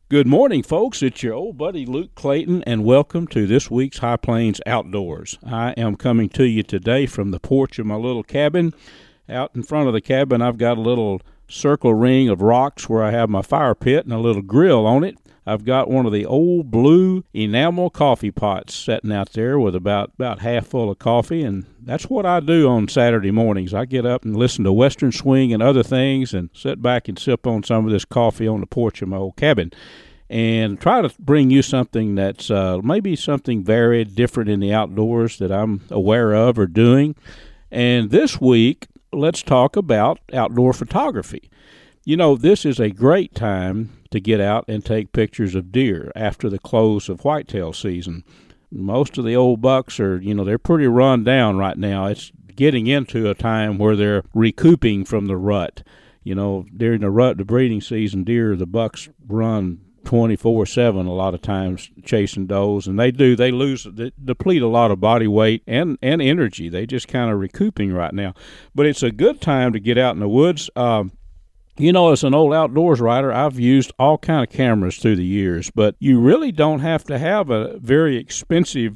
Good morning, folks. It's your old buddy Luke Clayton, and welcome to this week's High Plains Outdoors. I am coming to you today from the porch of my little cabin. Out in front of the cabin, I've got a little circle ring of rocks where I have my fire pit and a little grill on it. I've got one of the old blue enamel coffee pots sitting out there with about half full of coffee, and that's what I do on Saturday mornings. I get up and listen to Western Swing and other things and sit back and sip on some of this coffee on the porch of my old cabin and try to bring you something that's maybe something very different in the outdoors that I'm aware of or doing. And this week, let's talk about outdoor photography. You know, this is a great time to get out and take pictures of deer after the close of whitetail season. Most of the old bucks are, they're pretty run down right now. It's getting into a time where they're recouping from the rut. During the rut, the breeding season, the bucks run 24/7 a lot of times chasing does, and they deplete a lot of body weight and energy. They just kind of recouping right now. But it's a good time to get out in the woods. As an old outdoors writer, I've used all kind of cameras through the years, but you really don't have to have a very expensive,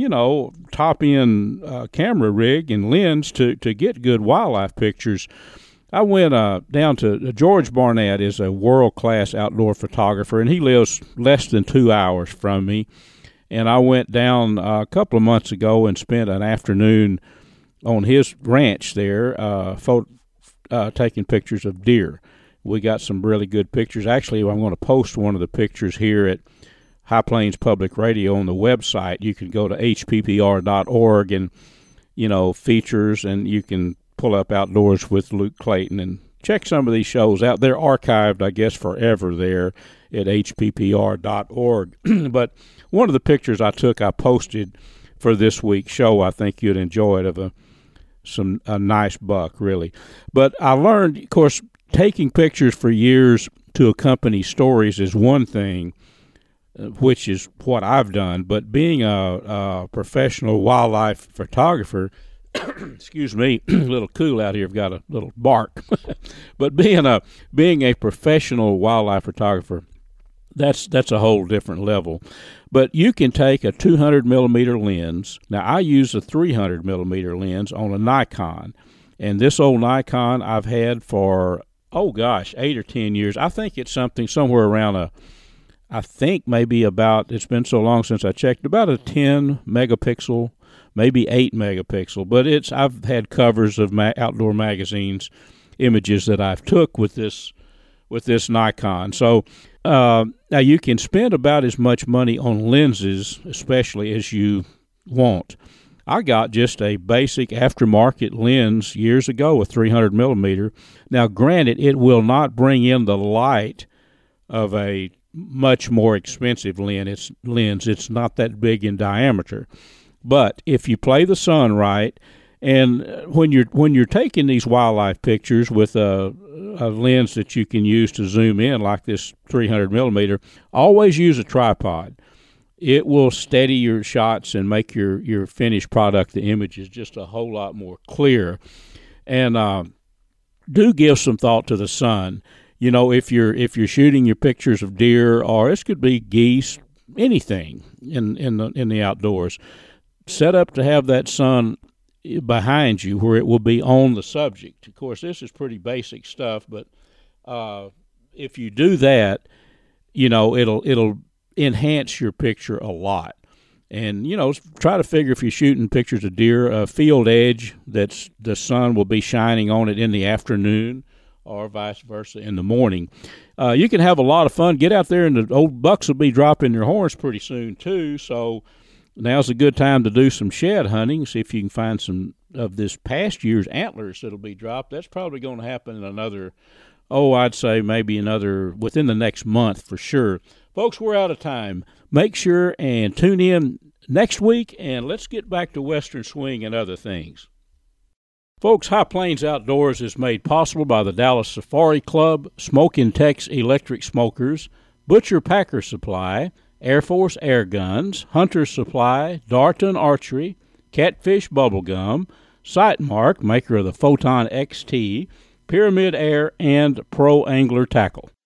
top-end camera rig and lens to get good wildlife pictures. I went down to George Barnett is a world-class outdoor photographer, and he lives less than 2 hours from me. And I went down a couple of months ago and spent an afternoon on his ranch there taking pictures of deer. We got some really good pictures. Actually, I'm going to post one of the pictures here at High Plains Public Radio on the website. You can go to hppr.org and, features, and you can pull up Outdoors with Luke Clayton and check some of these shows out. They're archived, I guess, forever there at hppr.org. But one of the pictures I took, I posted for this week's show. I think you'd enjoy it, of a nice buck, really. But I learned, of course, taking pictures for years to accompany stories is one thing, which is what I've done. But being a professional wildlife photographer, excuse me, a little cool out here. I've got a little bark. But being a professional wildlife photographer, that's a whole different level. But you can take a 200 millimeter lens. Now, I use a 300 millimeter lens on a Nikon, and this old Nikon I've had for 8 or 10 years. I think it's something somewhere around it's been so long since I checked, about a 10 megapixel, maybe 8 megapixel. But I've had covers of outdoor magazines, images that I've took with this Nikon. So now you can spend about as much money on lenses, especially, as you want. I got just a basic aftermarket lens years ago, a 300 millimeter. Now, granted, it will not bring in the light of a much more expensive lens. It's not that big in diameter. But if you play the sun right, and when you're taking these wildlife pictures with a lens that you can use to zoom in, like this 300 millimeter, always use a tripod. It will steady your shots and make your finished product, the images, just a whole lot more clear. And do give some thought to the sun. If you're shooting your pictures of deer, or this could be geese, anything in the outdoors, set up to have that sun behind you where it will be on the subject. Of course, this is pretty basic stuff, but if you do that, it'll enhance your picture a lot. And try to figure, if you're shooting pictures of deer, a field edge that's the sun will be shining on it in the afternoon, or vice versa in the morning. You can have a lot of fun. Get out there, and the old bucks will be dropping their horns pretty soon too. So now's a good time to do some shed hunting. See if you can find some of this past year's antlers that'll be dropped. That's probably going to happen in I'd say maybe within the next month for sure. Folks, we're out of time. Make sure and tune in next week, and let's get back to Western Swing and other things. Folks, High Plains Outdoors is made possible by the Dallas Safari Club, Smokin' Tex Electric Smokers, Butcher Packer Supply, Air Force Air Guns, Hunter Supply, Darton Archery, Catfish Bubblegum, Sightmark, maker of the Photon XT, Pyramid Air, and Pro Angler Tackle.